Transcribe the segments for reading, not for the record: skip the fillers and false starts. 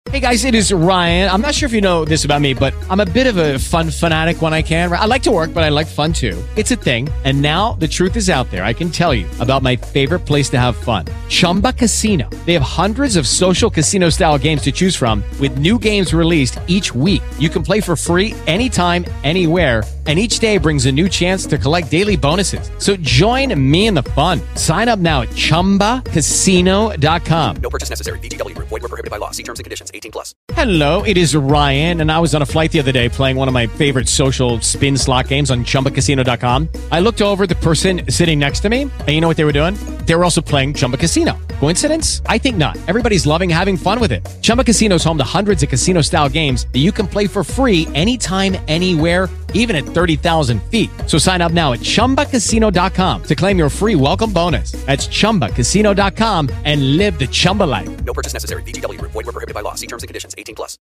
Hey guys, it is Ryan. I'm not sure if you know this about me, but I'm a bit of a fun fanatic when I can. I like to work, but I like fun too. It's a thing. And now the truth is out there. I can tell you about my favorite place to have fun. Chumba Casino. They have hundreds of social casino style games to choose from with new games released each week. You can play for free anytime, anywhere. And each day brings a new chance to collect daily bonuses. So join me in the fun. Sign up now at ChumbaCasino.com. No purchase necessary. VGW. Void where prohibited by law. See terms and conditions. 18+. Hello, it is Ryan, and I was on a flight the other day playing one of my favorite social spin slot games on ChumbaCasino.com. I looked over at the person sitting next to me, and you know what they were doing? They were also playing Chumba Casino. Coincidence? I think not. Everybody's loving having fun with it. Chumba Casino is home to hundreds of casino-style games that you can play for free anytime, anywhere, even at 30,000 feet. So sign up now at ChumbaCasino.com to claim your free welcome bonus. That's ChumbaCasino.com and live the Chumba life. No purchase necessary. VGW. Void where prohibited by law. See terms and conditions. 18+.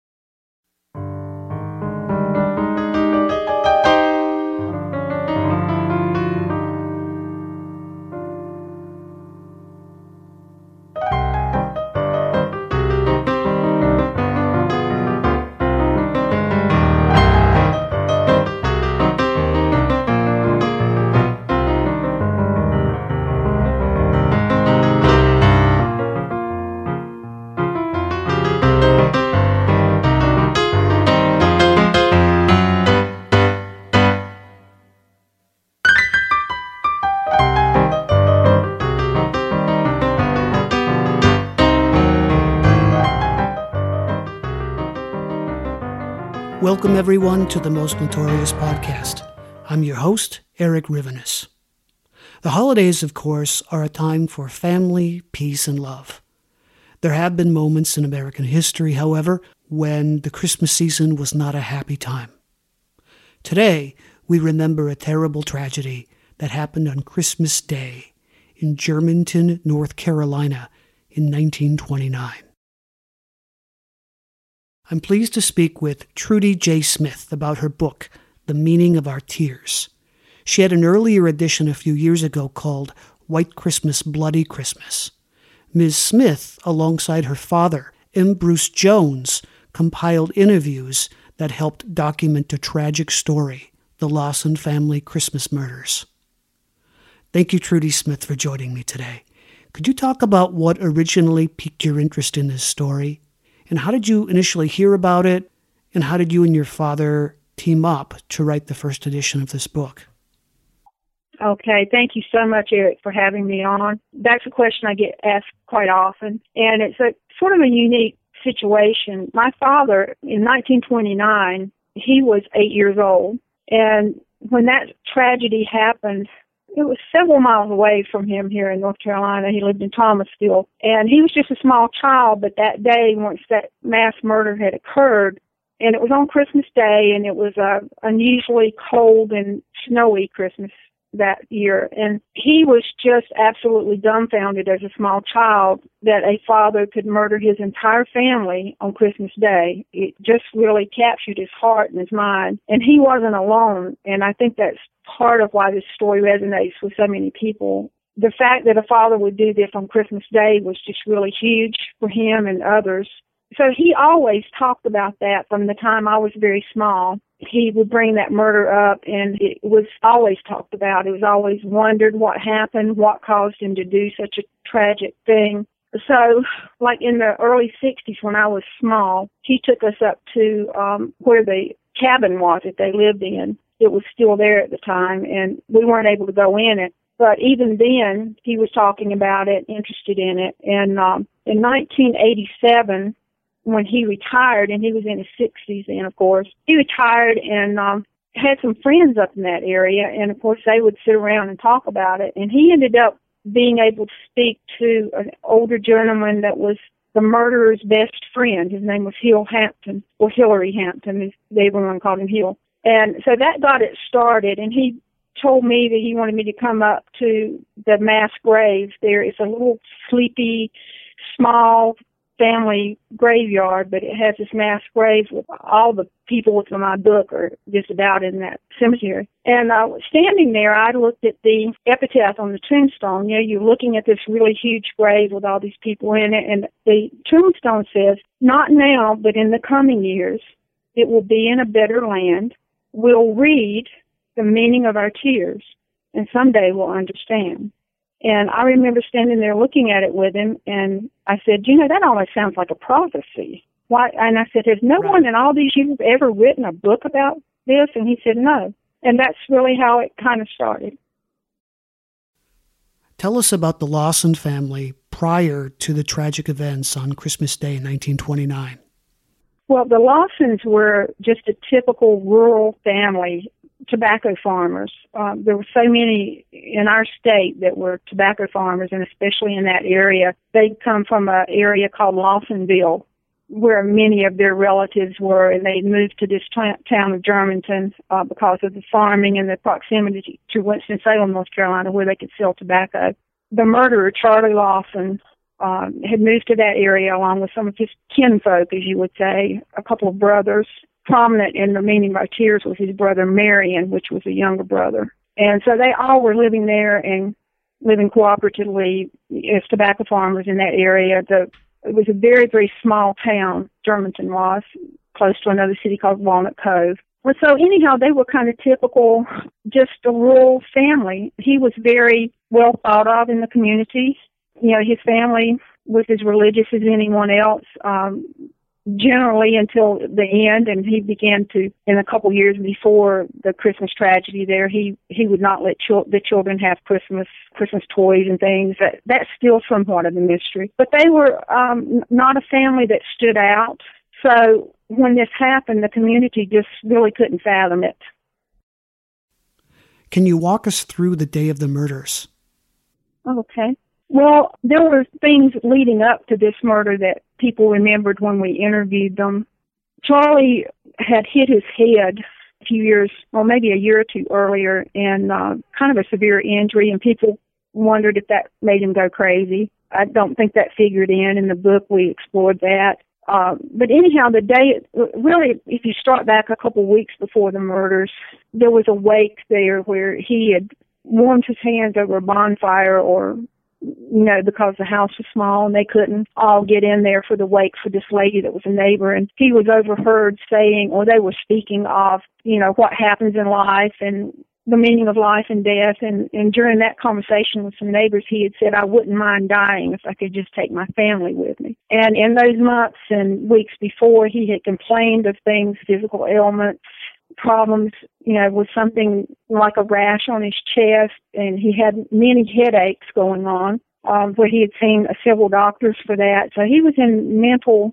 Welcome, everyone, to the Most Notorious Podcast. I'm your host, Eric Rivenes. The holidays, of course, are a time for family, peace, and love. There have been moments in American history, however, when the Christmas season was not a happy time. Today, we remember a terrible tragedy that happened on Christmas Day in Germantown, North Carolina in 1929. I'm pleased to speak with Trudy J. Smith about her book, The Meaning of Our Tears. She had an earlier edition a few years ago called White Christmas, Bloody Christmas. Ms. Smith, alongside her father, M. Bruce Jones, compiled interviews that helped document a tragic story, the Lawson family Christmas murders. Thank you, Trudy Smith, for joining me today. Could you talk about what originally piqued your interest in this story? And how did you initially hear about it? And how did you and your father team up to write the first edition of this book? Okay, thank you so much, Eric, for having me on. That's a question I get asked quite often, and it's a sort of a unique situation. My father, in 1929, he was 8 years old, and when that tragedy happened, it was several miles away from him here in North Carolina. He lived in Thomasville, and he was just a small child, but that day, once that mass murder had occurred, and it was on Christmas Day, and it was a unusually cold and snowy Christmas that year, and he was just absolutely dumbfounded as a small child that a father could murder his entire family on Christmas Day. It just really captured his heart and his mind, and he wasn't alone, and I think that's part of why this story resonates with so many people. The fact that a father would do this on Christmas Day was just really huge for him and others. So he always talked about that from the time I was very small. He would bring that murder up, and it was always talked about. It was always wondered what happened, what caused him to do such a tragic thing. So, like in the early 60s when I was small, he took us up to where the cabin was that they lived in. It was still there at the time, and we weren't able to go in it. But even then, he was talking about it, interested in it. And in 1987, when he retired, and he was in his 60s then, of course, he retired and had some friends up in that area, and of course they would sit around and talk about it. And he ended up being able to speak to an older gentleman that was the murderer's best friend. His name was Hill Hampton, or Hillary Hampton, everyone called him Hill. And so that got it started, and he told me that he wanted me to come up to the mass grave there. It's a little sleepy, small family graveyard, but it has this mass grave with all the people within my book are just about in that cemetery. And standing there, I looked at the epitaph on the tombstone. You know, you're looking at this really huge grave with all these people in it, and the tombstone says, "Not now, but in the coming years, it will be in a better land. We'll read the meaning of our tears, and someday we'll understand." And I remember standing there looking at it with him, and I said, "You know, that almost sounds like a prophecy." Why? And I said, "Has no one in all these years ever written a book about this?" And he said, "No." And that's really how it kind of started. Tell us about the Lawson family prior to the tragic events on Christmas Day in 1929. Well, the Lawsons were just a typical rural family, tobacco farmers. There were so many in our state that were tobacco farmers, and especially in that area. They'd come from an area called Lawsonville, where many of their relatives were, and they moved to this town of Germantown because of the farming and the proximity to Winston-Salem, North Carolina, where they could sell tobacco. The murderer, Charlie Lawson, had moved to that area along with some of his kinfolk, as you would say, a couple of brothers. Prominent in the meaning of our tears was his brother Marion, which was a younger brother. And so they all were living there and living cooperatively as tobacco farmers in that area. It was a very, very small town, Germantown was, close to another city called Walnut Cove. Well, so anyhow, they were kind of typical, just a rural family. He was very well thought of in the community. You know, his family was as religious as anyone else, generally until the end, and he began to, in a couple years before the Christmas tragedy there, he would not let the children have Christmas toys and things. That's still somewhat of a mystery. But they were not a family that stood out. So when this happened, the community just really couldn't fathom it. Can you walk us through the day of the murders? Okay. Well, there were things leading up to this murder that people remembered when we interviewed them. Charlie had hit his head a few years, or maybe a year or two earlier, and kind of a severe injury, and people wondered if that made him go crazy. I don't think that figured in the book. We explored that. But anyhow, the day, really, if you start back a couple weeks before the murders, there was a wake there where he had warmed his hands over a bonfire, or you know, because the house was small and they couldn't all get in there for the wake for this lady that was a neighbor. And he was overheard saying, or they were speaking of, you know, what happens in life and the meaning of life and death. And during that conversation with some neighbors, he had said, "I wouldn't mind dying if I could just take my family with me." And in those months and weeks before, he had complained of things, physical ailments, problems, you know, with something like a rash on his chest, and he had many headaches going on, where he had seen several doctors for that. So he was in mental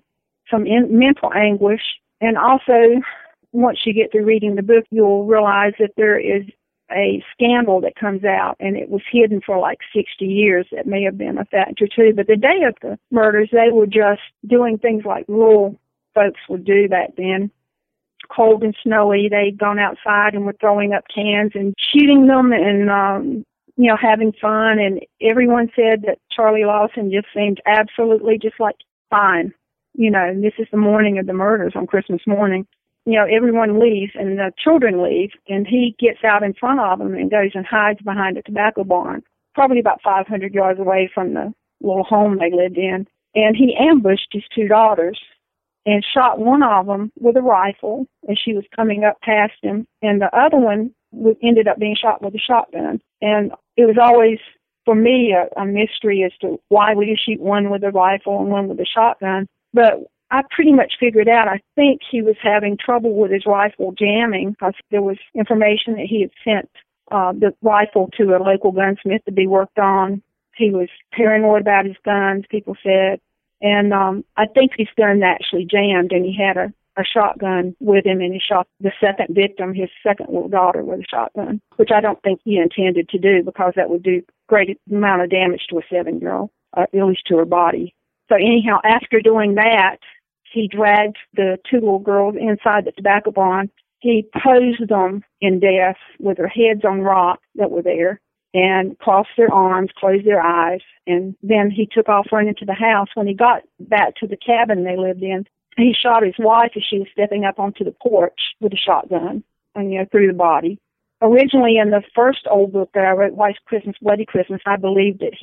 anguish. And also, once you get through reading the book, you'll realize that there is a scandal that comes out, and it was hidden for like 60 years. That may have been a factor too. But the day of the murders, they were just doing things like rural folks would do back then. Cold and snowy, they'd gone outside and were throwing up cans and shooting them and, you know, having fun. And everyone said that Charlie Lawson just seemed absolutely just like fine. You know, and this is the morning of the murders on Christmas morning. You know, everyone leaves and the children leave, and he gets out in front of them and goes and hides behind a tobacco barn, probably about 500 yards away from the little home they lived in. And he ambushed his two daughters and shot one of them with a rifle as she was coming up past him, and the other one ended up being shot with a shotgun. And it was always, for me, a mystery as to why would you shoot one with a rifle and one with a shotgun. But I pretty much figured out, I think he was having trouble with his rifle jamming, because there was information that he had sent the rifle to a local gunsmith to be worked on. He was paranoid about his guns, people said. And I think his gun actually jammed, and he had a shotgun with him, and he shot the second victim, his second little daughter, with a shotgun, which I don't think he intended to do, because that would do great amount of damage to a 7-year-old, at least to her body. So anyhow, after doing that, he dragged the two little girls inside the tobacco barn. He posed them in death with their heads on rock that were there. and crossed their arms, closed their eyes, and then he took off running to the house. When he got back to the cabin they lived in, he shot his wife as she was stepping up onto the porch with a shotgun, and through the body. Originally, in the first old book that I wrote, White Christmas, Bloody Christmas, I believed that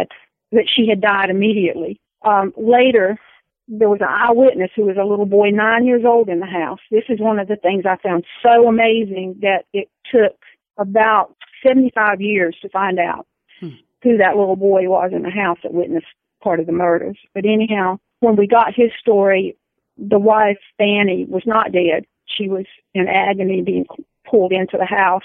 she had died immediately. Later, there was an eyewitness who was a little boy 9 years old in the house. This is one of the things I found so amazing that it took about 75 years to find out who that little boy was in the house that witnessed part of the murders. But anyhow, when we got his story, the wife, Fanny, was not dead. She was in agony being pulled into the house.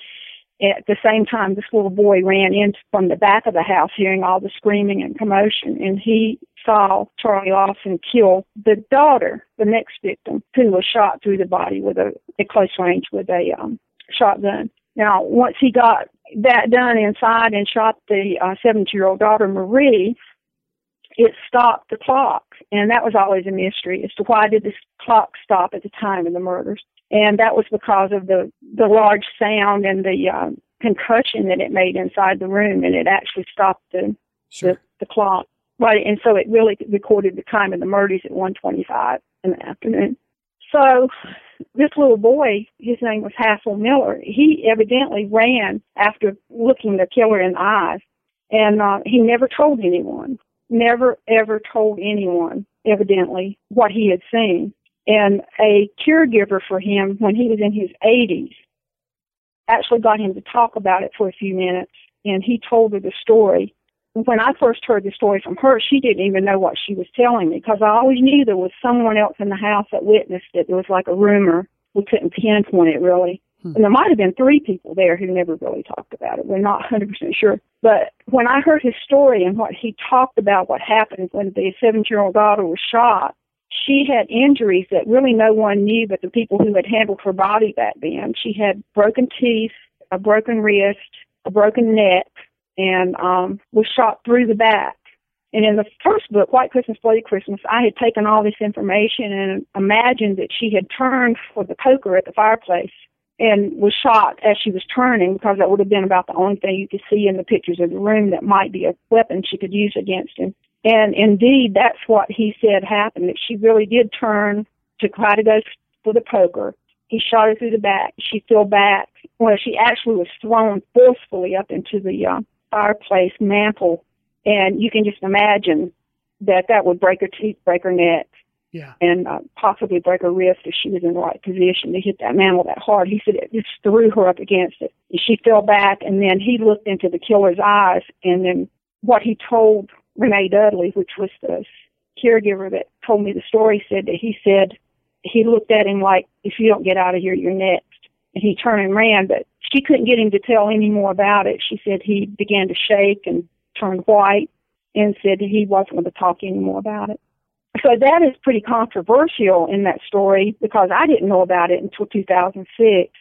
At the same time, this little boy ran in from the back of the house, hearing all the screaming and commotion, and he saw Charlie Lawson kill the daughter, the next victim, who was shot through the body at close range with a shotgun. Now, once he got that done inside and shot the 17-year-old daughter, Marie, it stopped the clock, and that was always a mystery as to why did this clock stop at the time of the murders. And that was because of the large sound and the concussion that it made inside the room, and it actually stopped the clock. Right, and so it really recorded the time of the murders at 1:25 in the afternoon. So this little boy, his name was Hassel Miller, he evidently ran after looking the killer in the eyes, and he never told anyone, never ever told anyone, evidently, what he had seen. And a caregiver for him, when he was in his 80s, actually got him to talk about it for a few minutes, and he told her the story. When I first heard the story from her, she didn't even know what she was telling me, because I always knew there was someone else in the house that witnessed it. There was like a rumor. We couldn't pinpoint it, really. And there might have been 3 people there who never really talked about it. We're not 100% sure. But when I heard his story and what he talked about, what happened when the 17-year-old daughter was shot, she had injuries that really no one knew but the people who had handled her body back then. She had broken teeth, a broken wrist, a broken neck, and was shot through the back. And in the first book, White Christmas, Bloody Christmas, I had taken all this information and imagined that she had turned for the poker at the fireplace and was shot as she was turning, because that would have been about the only thing you could see in the pictures of the room that might be a weapon she could use against him. And indeed, that's what he said happened, that she really did turn to try to go for the poker. He shot her through the back. She fell back. Well, she actually was thrown forcefully up into the fireplace mantle. And you can just imagine that would break her teeth, break her neck, and possibly break her wrist if she was in the right position to hit that mantle that hard. He said it just threw her up against it. And she fell back, and then he looked into the killer's eyes, and then what he told Renee Dudley, which was the caregiver that told me the story, said that he looked at him like, if you don't get out of here, you're next. And he turned and ran, but she couldn't get him to tell any more about it. She said he began to shake and turned white and said that he wasn't going to talk anymore about it. So that is pretty controversial in that story, because I didn't know about it until 2006.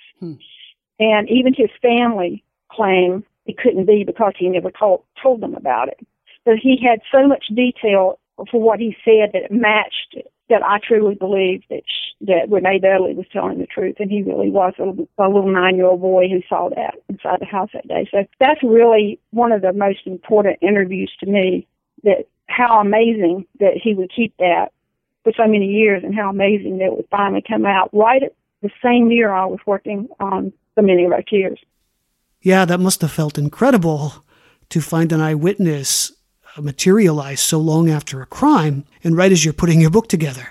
And even his family claimed it couldn't be because he never told them about it. But he had so much detail for what he said that it matched it, that I truly believe that Renee Dudley was telling the truth, and he really was a little 9-year-old boy who saw that inside the house that day. So that's really one of the most important interviews to me, that how amazing that he would keep that for so many years, and how amazing that it would finally come out right at the same year I was working on The Meaning of Our Tears. Yeah, that must have felt incredible to find an eyewitness materialize so long after a crime, and right as you're putting your book together.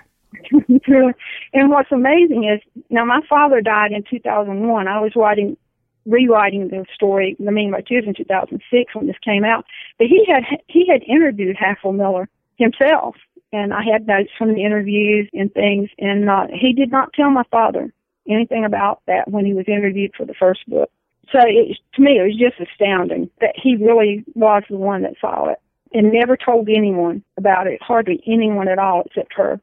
And what's amazing is, now my father died in 2001. I was rewriting the story, The Meaning of Our Tears, in 2006 when this came out. But he had interviewed Hassel Miller himself, and I had notes from the interviews and things, and he did not tell my father anything about that when he was interviewed for the first book. So to me, it was just astounding that he really was the one that saw it, and never told anyone about it, hardly anyone at all except her.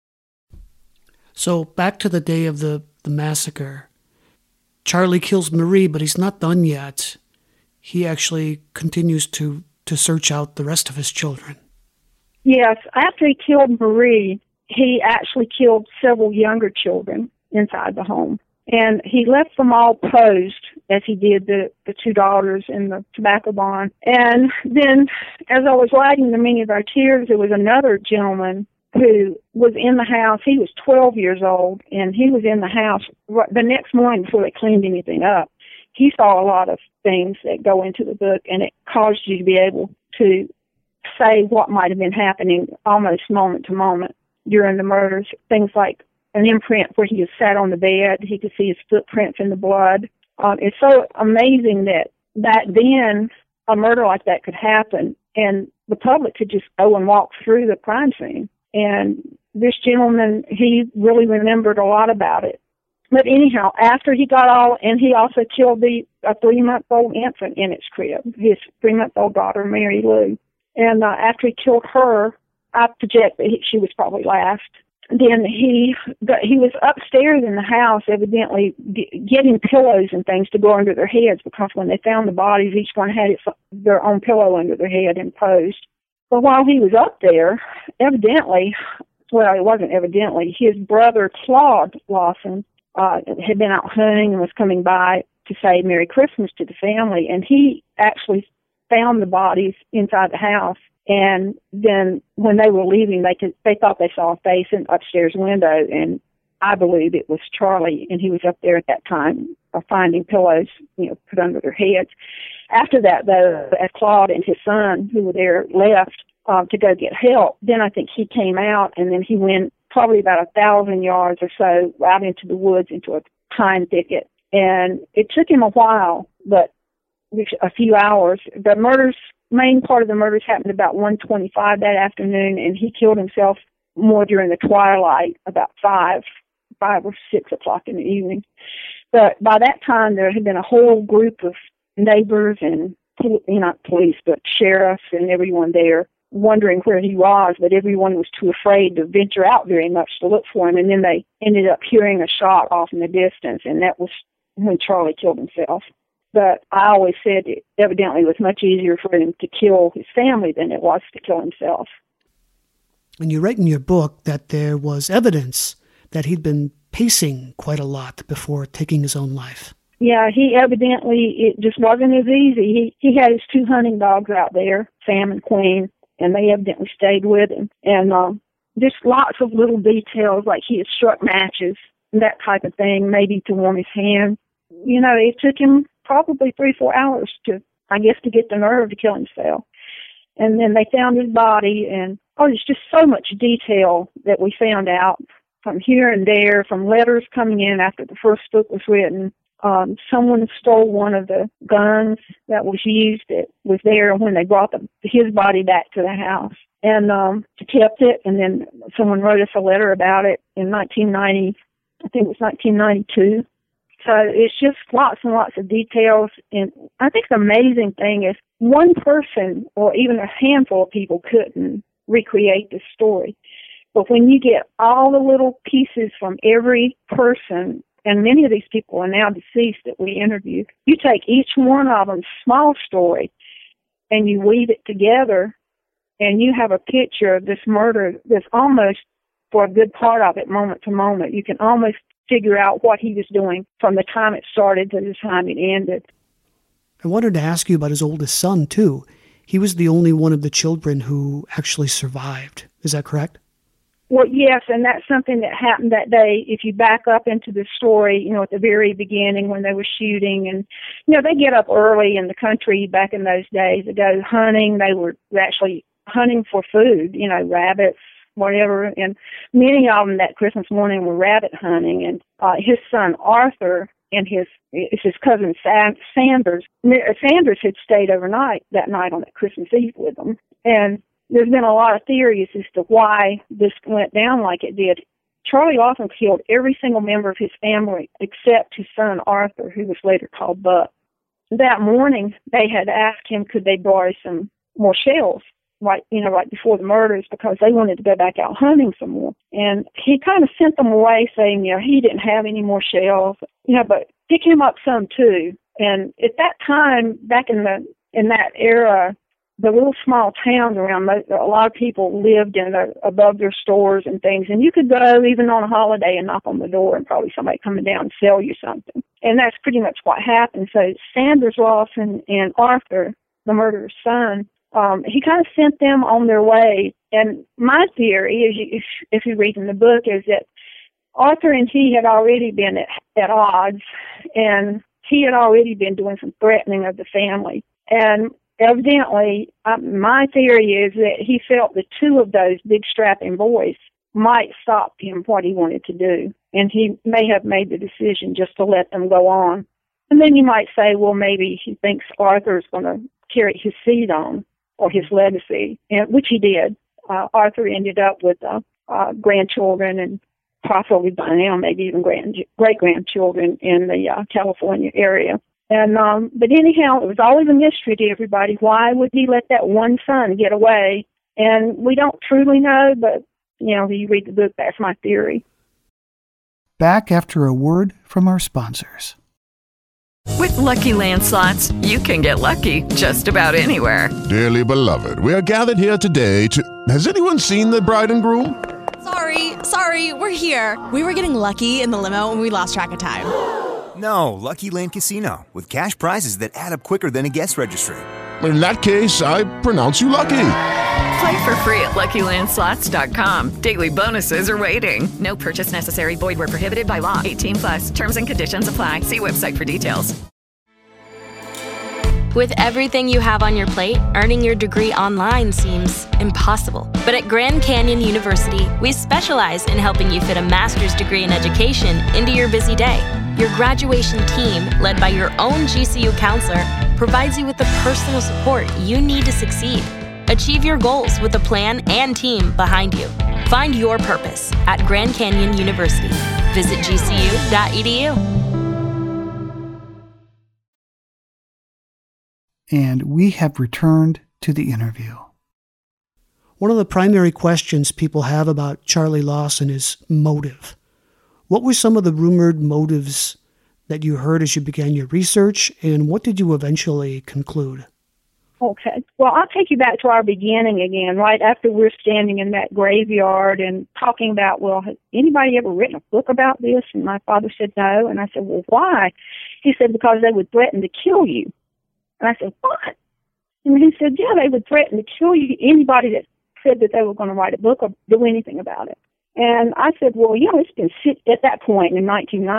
So back to the day of the massacre. Charlie kills Marie, but he's not done yet. He actually continues to search out the rest of his children. Yes, after he killed Marie, he actually killed several younger children inside the home. And he left them all posed, as he did the two daughters in the tobacco barn. And then, as I was writing The Meaning of Our Tears, there was another gentleman who was in the house. He was 12 years old, and he was in the house the next morning before they cleaned anything up. He saw a lot of things that go into the book, and it caused you to be able to say what might have been happening almost moment to moment during the murders. Things like an imprint where he had sat on the bed. He could see his footprints in the blood. It's so amazing that back then a murder like that could happen, and the public could just go and walk through the crime scene. And this gentleman, he really remembered a lot about it. But anyhow, after he got all, and he also killed a 3-month-old infant in its crib, his 3-month-old daughter, Mary Lou. And after he killed her, I project that she was probably last. Then he was upstairs in the house, evidently getting pillows and things to go under their heads, because when they found the bodies, each one had their own pillow under their head and posed. But while he was up there, evidently, well, it wasn't evidently, his brother Claude Lawson had been out hunting and was coming by to say Merry Christmas to the family, and he actually found the bodies inside the house. And then when they were leaving, they thought they saw a face in the upstairs window, and I believe it was Charlie, and he was up there at that time finding pillows, put under their heads. After that, though, as Claude and his son, who were there, left to go get help, then I think he came out, and then he went probably about 1,000 yards or so out into the woods, into a pine thicket. And it took him a while, but a few hours. The main part of the murders happened about 1:25 that afternoon, and he killed himself more during the twilight, about 5 or 6 o'clock in the evening. But by that time, there had been a whole group of neighbors and, not police, but sheriffs and everyone there wondering where he was, but everyone was too afraid to venture out very much to look for him. And then they ended up hearing a shot off in the distance, and that was when Charlie killed himself. But I always said it evidently was much easier for him to kill his family than it was to kill himself. And you write in your book that there was evidence that he'd been pacing quite a lot before taking his own life. Yeah, it just wasn't as easy. He had his 2 hunting dogs out there, Sam and Queen, and they evidently stayed with him. And just lots of little details, like he had struck matches and that type of thing, maybe to warm his hands. It took him probably 3-4 hours to get the nerve to kill himself. And then they found his body, and there's just so much detail that we found out from here and there, from letters coming in after the first book was written. Someone stole one of the guns that was used. It was there when they brought his body back to the house, and kept it. And then someone wrote us a letter about it in 1990. I think it was 1992. So it's just lots and lots of details. And I think the amazing thing is one person or even a handful of people couldn't recreate this story. But when you get all the little pieces from every person, and many of these people are now deceased that we interviewed, you take each one of them's small story and you weave it together, and you have a picture of this murder that's almost, for a good part of it, moment to moment. You can almost figure out what he was doing from the time it started to the time it ended. I wanted to ask you about his oldest son, too. He was the only one of the children who actually survived. Is that correct? Well, yes, and that's something that happened that day. If you back up into the story, at the very beginning when they were shooting, and, they get up early in the country back in those days to go hunting. They were actually hunting for food, rabbits, whatever, and many of them that Christmas morning were rabbit hunting. And his son Arthur and his cousin Sanders had stayed overnight that night on that Christmas Eve with them. And there's been a lot of theories as to why this went down like it did. Charlie Lawson killed every single member of his family except his son Arthur, who was later called Buck. That morning, they had asked him could they borrow some more shells right before the murders, because they wanted to go back out hunting some more. And he kind of sent them away saying, he didn't have any more shells, but pick him up some too. And at that time, back in that era, the little small towns around, a lot of people lived above their stores and things, and you could go even on a holiday and knock on the door and probably somebody coming down and sell you something. And that's pretty much what happened. So Sanders Lawson and Arthur, the murderer's son, he kind of sent them on their way. And my theory, if you read in the book, is that Arthur and he had already been at odds, and he had already been doing some threatening of the family. And evidently, my theory is that he felt the two of those big strapping boys might stop him what he wanted to do. And he may have made the decision just to let them go on. And then you might say, well, maybe he thinks Arthur's going to carry his seed on, or his legacy, which he did. Arthur ended up with grandchildren and possibly by now maybe even great-grandchildren in the California area. And but anyhow, it was always a mystery to everybody. Why would he let that one son get away? And we don't truly know, but, you read the book, that's my theory. Back after a word from our sponsors. With Lucky Land Slots, you can get lucky just about anywhere. Dearly beloved, we are gathered here today to... Has anyone seen the bride and groom? Sorry, we're here. We were getting lucky in the limo and we lost track of time. No, Lucky Land Casino, with cash prizes that add up quicker than a guest registry. In that case, I pronounce you lucky. Play for free at LuckyLandSlots.com. Daily bonuses are waiting. No purchase necessary. Void where prohibited by law. 18+. Terms and conditions apply. See website for details. With everything you have on your plate, earning your degree online seems impossible. But at Grand Canyon University, we specialize in helping you fit a master's degree in education into your busy day. Your graduation team, led by your own GCU counselor, provides you with the personal support you need to succeed. Achieve your goals with a plan and team behind you. Find your purpose at Grand Canyon University. Visit gcu.edu. And we have returned to the interview. One of the primary questions people have about Charlie Lawson is motive. What were some of the rumored motives that you heard as you began your research, and what did you eventually conclude? Okay. Well, I'll take you back to our beginning again, right after we're standing in that graveyard and talking about, well, has anybody ever written a book about this? And my father said no. And I said, well, why? He said, because they would threaten to kill you. And I said, what? And he said, yeah, they would threaten to kill you, anybody that said that they were going to write a book or do anything about it. And I said, well, it's been at that point in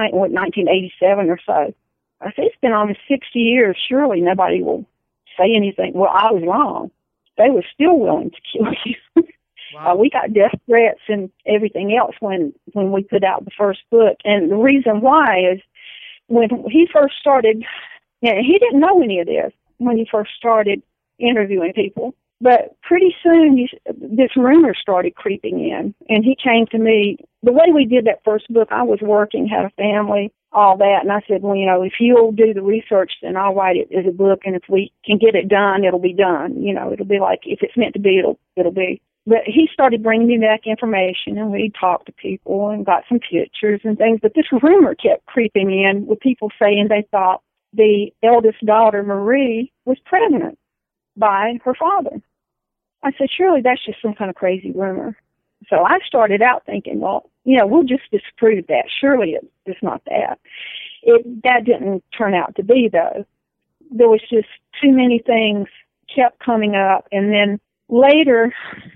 1987 or so. I said, it's been almost 60 years. Surely nobody will say anything. Well, I was wrong. They were still willing to kill you. Wow. We got death threats and everything else when we put out the first book. And the reason why is when he first started, he didn't know any of this when he first started interviewing people. But pretty soon, this rumor started creeping in, and he came to me. The way we did that first book, I was working, had a family, all that, and I said, well, if you'll do the research, then I'll write it as a book, and if we can get it done, it'll be done. It'll be like, if it's meant to be, it'll be. But he started bringing me back information, and we talked to people and got some pictures and things. But this rumor kept creeping in with people saying they thought the eldest daughter, Marie, was pregnant by her father. I said, surely that's just some kind of crazy rumor. So I started out thinking, well, we'll just disprove that. Surely it's not that. That didn't turn out to be, though. There was just too many things kept coming up. And then later,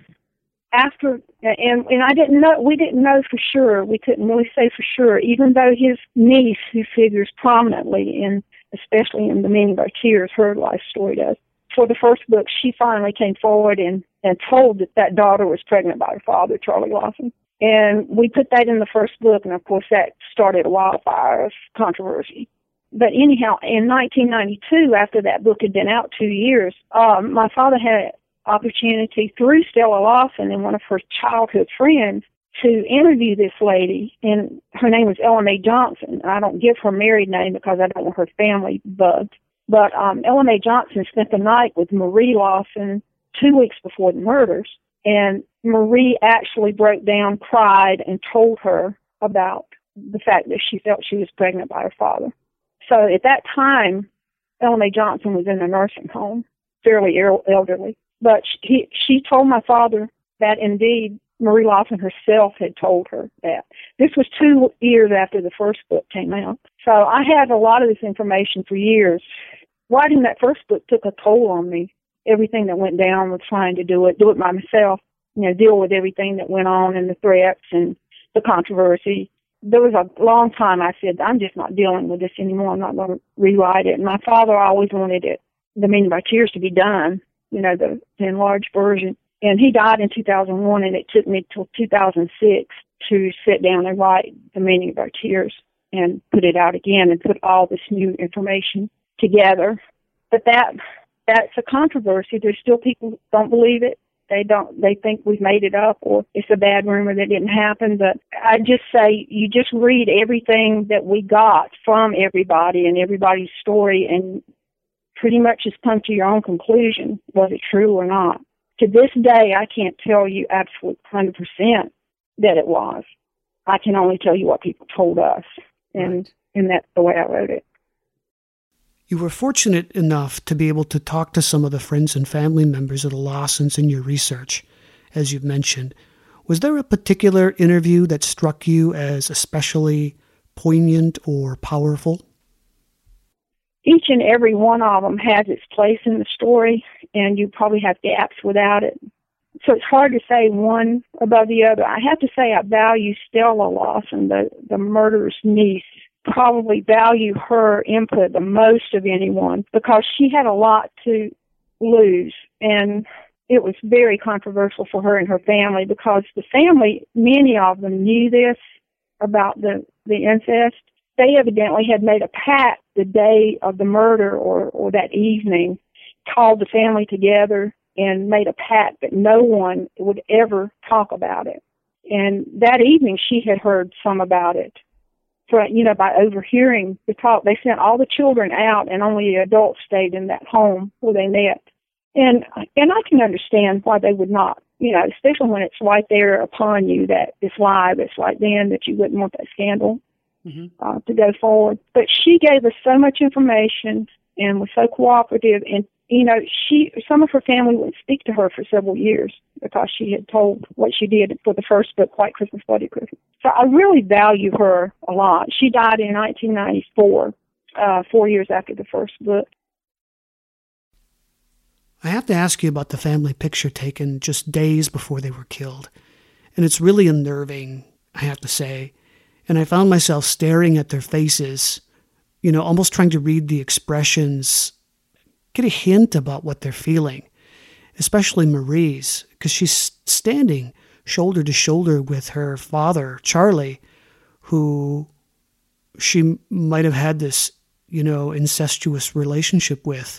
after, and we didn't know for sure. We couldn't really say for sure, even though his niece, who figures prominently especially in The Meaning of Our Tears, her life story does. For the first book, she finally came forward and told that daughter was pregnant by her father, Charlie Lawson. And we put that in the first book, and of course that started a wildfire of controversy. But anyhow, in 1992, after that book had been out 2 years, my father had opportunity through Stella Lawson and one of her childhood friends to interview this lady, and her name was Ella Mae Johnson. I don't give her married name because I don't want her family bugged. But Ella Mae Johnson spent the night with Marie Lawson 2 weeks before the murders, and Marie actually broke down, cried, and told her about the fact that she felt she was pregnant by her father. So at that time, Ella Mae Johnson was in a nursing home. fairly elderly. But she told my father that indeed Marie Lawson herself had told her that. This was 2 years after the first book came out. So I had a lot of this information for years. Writing that first book took a toll on me. Everything that went down with trying to do it by myself, deal with everything that went on and the threats and the controversy. There was a long time I said, I'm just not dealing with this anymore. I'm not going to rewrite it. And my father always wanted The Meaning of Our Tears to be done, the enlarged version. And he died in 2001, and it took me till 2006 to sit down and write The Meaning of Our Tears and put it out again and put all this new information together. But that's a controversy. There's still people who don't believe it. They think we've made it up, or it's a bad rumor that didn't happen. But I just say, you just read everything that we got from everybody and everybody's story and pretty much just come to your own conclusion. Was it true or not? To this day, I can't tell you absolute 100% that it was. I can only tell you what people told us, and that's the way I wrote it. You were fortunate enough to be able to talk to some of the friends and family members of the Lawsons in your research, as you've mentioned. Was there a particular interview that struck you as especially poignant or powerful? Each and every one of them has its place in the story, and you probably have gaps without it. So it's hard to say one above the other. I have to say I value Stella Lawson, the murderer's niece. Probably value her input the most of anyone because she had a lot to lose, and it was very controversial for her and her family because the family, many of them knew this about the incest. They evidently had made a pact the day of the murder or that evening, called the family together and made a pact that no one would ever talk about it. And that evening she had heard some about it. So, by overhearing the talk, they sent all the children out and only the adults stayed in that home where they met. And I can understand why they would not, especially when it's right there upon you that it's live, it's right then that you wouldn't want that scandal to go forward. But she gave us so much information and was so cooperative. And, some of her family wouldn't speak to her for several years because she had told what she did for the first book, White Christmas, Bloody Christmas. So I really value her a lot. She died in 1994, 4 years after the first book. I have to ask you about the family picture taken just days before they were killed. And it's really unnerving, I have to say. And I found myself staring at their faces, almost trying to read the expressions, get a hint about what they're feeling, especially Marie's, because she's standing shoulder to shoulder with her father, Charlie, who she might have had this, incestuous relationship with.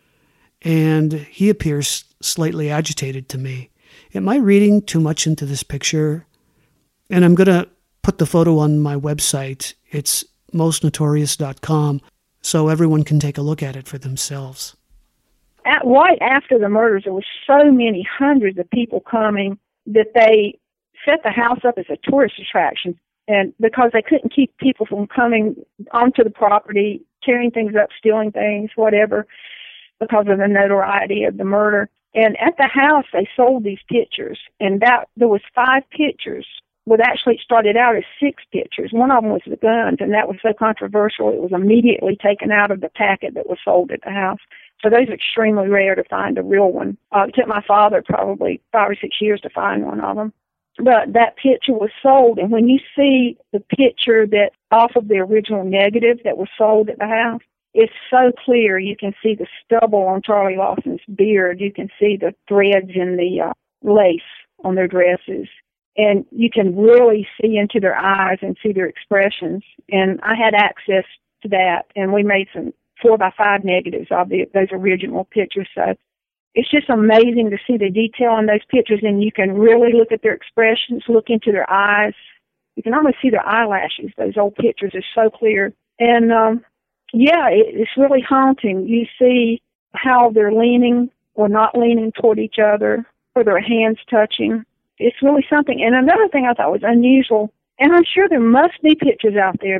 And he appears slightly agitated to me. Am I reading too much into this picture? And I'm going to put the photo on my website. It's mostnotorious.com, so everyone can take a look at it for themselves. Right after the murders, there were so many hundreds of people coming that they set the house up as a tourist attraction, and because they couldn't keep people from coming onto the property, tearing things up, stealing things, whatever, because of the notoriety of the murder. And at the house, they sold these pictures, and there was 5 pictures. Well, actually, it started out as 6 pictures. One of them was the guns, and that was so controversial, it was immediately taken out of the packet that was sold at the house. So those are extremely rare to find a real one. It took my father probably 5 or 6 years to find one of them. But that picture was sold, and when you see the picture that off of the original negative that was sold at the house, it's so clear. You can see the stubble on Charlie Lawson's beard. You can see the threads in the lace on their dresses. And you can really see into their eyes and see their expressions. And I had access to that, and we made some 4x5 negatives of those original pictures. So it's just amazing to see the detail in those pictures, and you can really look at their expressions, look into their eyes. You can almost see their eyelashes. Those old pictures are so clear. And, it's really haunting. You see how they're leaning or not leaning toward each other, or their hands touching. It's really something. And another thing I thought was unusual, and I'm sure there must be pictures out there, but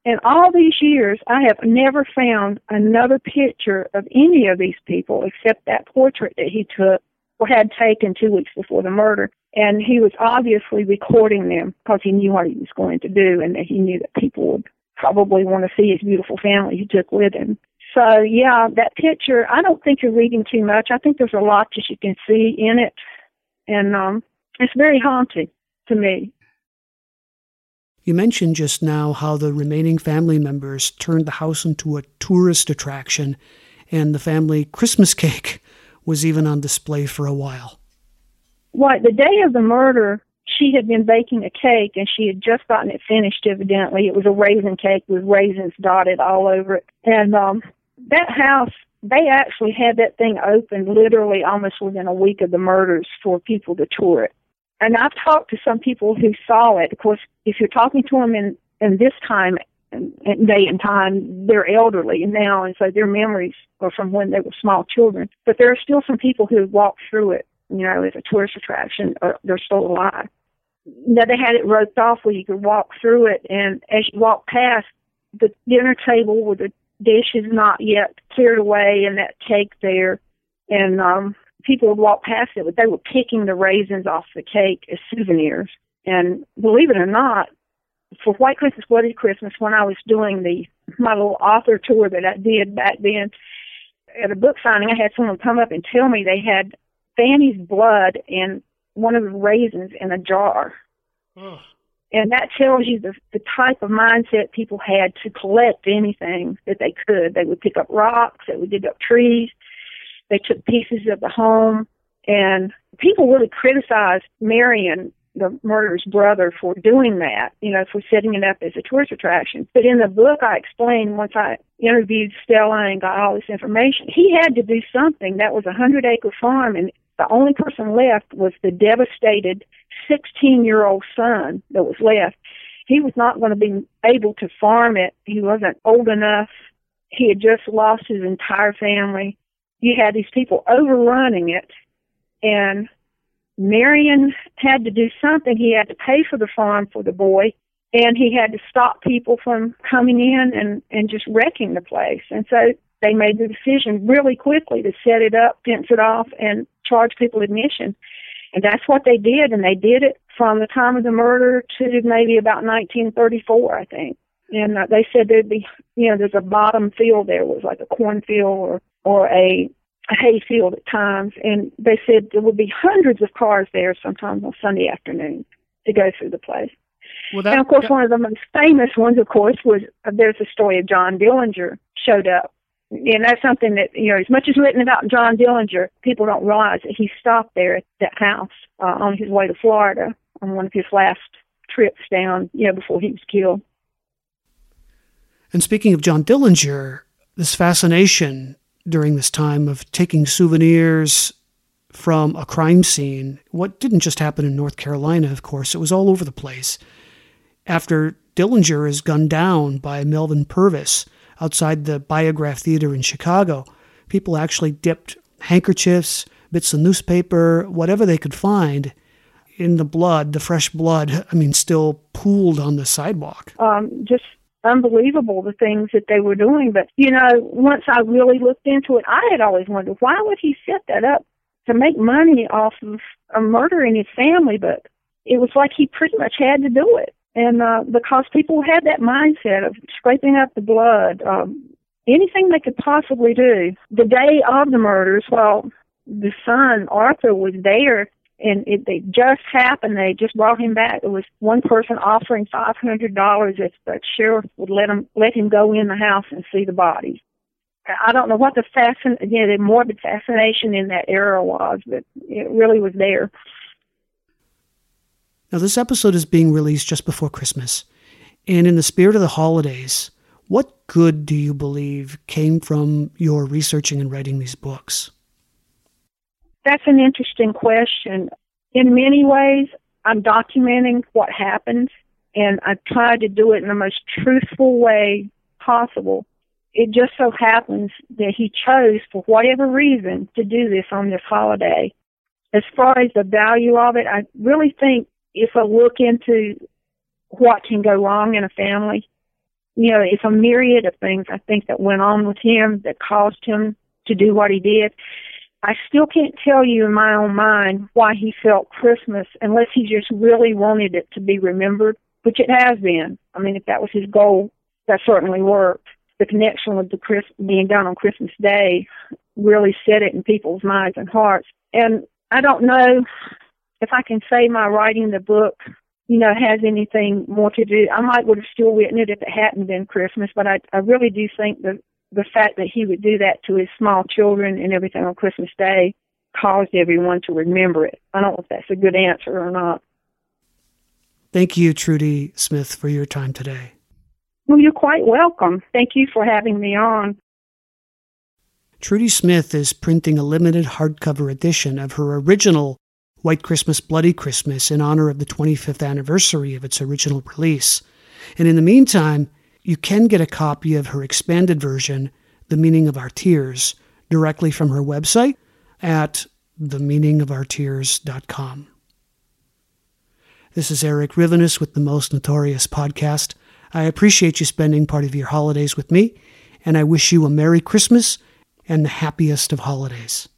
In all these years, I have never found another picture of any of these people except that portrait that he took or had taken 2 weeks before the murder. And he was obviously recording them because he knew what he was going to do, and that he knew that people would probably want to see his beautiful family he took with him. So, yeah, that picture, I don't think you're reading too much. I think there's a lot that you can see in it, and it's very haunting to me. You mentioned just now how the remaining family members turned the house into a tourist attraction, and the family Christmas cake was even on display for a while. Well, the day of the murder, she had been baking a cake, and she had just gotten it finished, evidently. It was a raisin cake with raisins dotted all over it. And that house, they actually had that thing open literally almost within a week of the murders for people to tour it. And I've talked to some people who saw it. Of course, if you're talking to them in this time, day and time, they're elderly now, and so their memories are from when they were small children. But there are still some people who walked through it, as a tourist attraction, or they're still alive. Now, they had it roped off where you could walk through it, and as you walk past the dinner table with the dishes not yet cleared away and that cake there, and people would walk past it, but they were picking the raisins off the cake as souvenirs. And believe it or not, for White Christmas, Bloody Christmas, when I was doing my little author tour that I did back then, at a book signing, I had someone come up and tell me they had Fanny's blood and one of the raisins in a jar. Oh. And that tells you the type of mindset people had to collect anything that they could. They would pick up rocks, they would dig up trees, they took pieces of the home, and people really criticized Marion, the murderer's brother, for doing that, for setting it up as a tourist attraction. But in the book, I explained, once I interviewed Stella and got all this information, he had to do something. That was a 100-acre farm, and the only person left was the devastated 16-year-old son that was left. He was not going to be able to farm it. He wasn't old enough. He had just lost his entire family. You had these people overrunning it, and Marion had to do something. He had to pay for the farm for the boy, and he had to stop people from coming in and just wrecking the place. And so they made the decision really quickly to set it up, fence it off, and charge people admission. And that's what they did, and they did it from the time of the murder to maybe about 1934, I think. And they said there'd be, there's a bottom field there. It was like a cornfield or a hay field at times. And they said there would be hundreds of cars there sometimes on Sunday afternoon to go through the place. Well, and, of course, one of the most famous ones, of course, was there's the story of John Dillinger showed up. And that's something that, as much as written about John Dillinger, people don't realize that he stopped there at that house on his way to Florida on one of his last trips down, before he was killed. And speaking of John Dillinger, this fascination during this time of taking souvenirs from a crime scene, what didn't just happen in North Carolina, of course, it was all over the place. After Dillinger is gunned down by Melvin Purvis outside the Biograph Theater in Chicago, people actually dipped handkerchiefs, bits of newspaper, whatever they could find in the blood, the fresh blood, still pooled on the sidewalk. Just unbelievable, the things that they were doing. But, once I really looked into it, I had always wondered, why would he set that up to make money off of a murder in his family? But it was like he pretty much had to do it. And because people had that mindset of scraping up the blood, anything they could possibly do. The day of the murders, while the son, Arthur, was there, and they just happened, they just brought him back. There was one person offering $500 if the sheriff would let him go in the house and see the bodies. I don't know what the morbid fascination in that era was, but it really was there. Now, this episode is being released just before Christmas, and in the spirit of the holidays, what good do you believe came from your researching and writing these books? That's an interesting question. In many ways, I'm documenting what happened, and I've tried to do it in the most truthful way possible. It just so happens that he chose, for whatever reason, to do this on this holiday. As far as the value of it, I really think if I look into what can go wrong in a family, it's a myriad of things I think that went on with him that caused him to do what he did. I still can't tell you in my own mind why he felt Christmas unless he just really wanted it to be remembered, which it has been. I mean, if that was his goal, that certainly worked. The connection with being done on Christmas Day really set it in people's minds and hearts. And I don't know if I can say my writing the book, has anything more to do. I might would have still written it if it hadn't been Christmas, but I really do think that the fact that he would do that to his small children and everything on Christmas Day caused everyone to remember it. I don't know if that's a good answer or not. Thank you, Trudy Smith, for your time today. Well, you're quite welcome. Thank you for having me on. Trudy Smith is printing a limited hardcover edition of her original White Christmas, Bloody Christmas in honor of the 25th anniversary of its original release. And in the meantime, you can get a copy of her expanded version, The Meaning of Our Tears, directly from her website at themeaningofourtears.com. This is Eric Rivenes with the Most Notorious Podcast. I appreciate you spending part of your holidays with me, and I wish you a Merry Christmas and the happiest of holidays.